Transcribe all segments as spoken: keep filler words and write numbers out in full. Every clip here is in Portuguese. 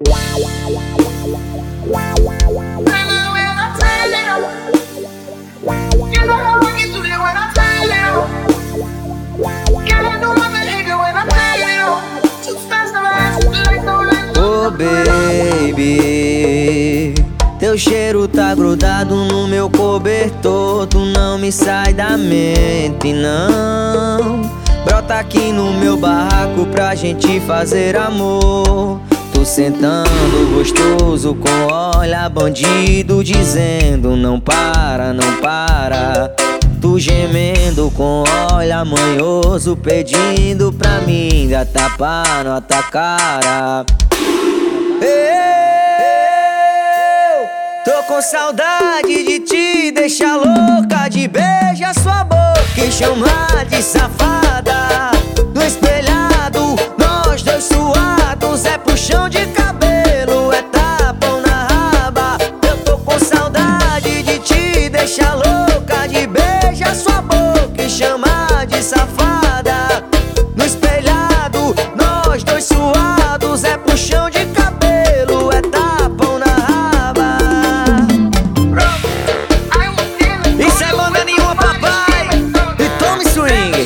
Oh baby, teu cheiro tá grudado no meu cobertor. Tu não me sai da mente, não. Brota aqui no meu barraco pra gente fazer amor. Tu sentando gostoso com olha bandido, dizendo não para, não para. Tu gemendo com olha manhoso, pedindo pra mim dar tapa na tua cara. Eu tô com saudade de te deixar louca, de beijar sua boca e chamar de safada. No espelhado, nós dois suados, é puxão de cabelo, é tapão na raba. Eu tô com saudade de te deixar louca, de beijar sua boca e chamar de safada. No espelhado, nós dois suados, é puxão de cabelo, é tapão na raba. Isso é banda nenhuma, papai. E tome swing.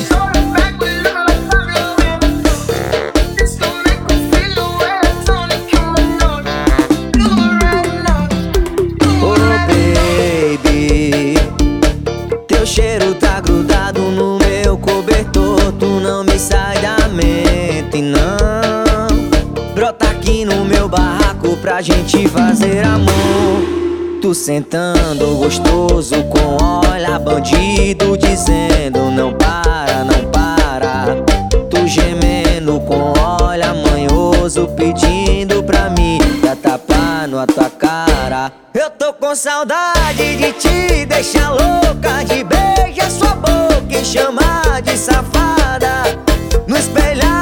Oh baby, teu cheiro tá grudado no meu cobertor. Tu não me sai da mente, não. Brota aqui no meu barraco pra gente fazer amor. Tu sentando gostoso com olha bandido, dizendo não para, não para. Tu gemendo com olha manhoso, pedindo pra mim dar tapa na tua cara. Eu tô com saudade de te deixar louca, de beijar sua boca e chamar de safada. No espelhado,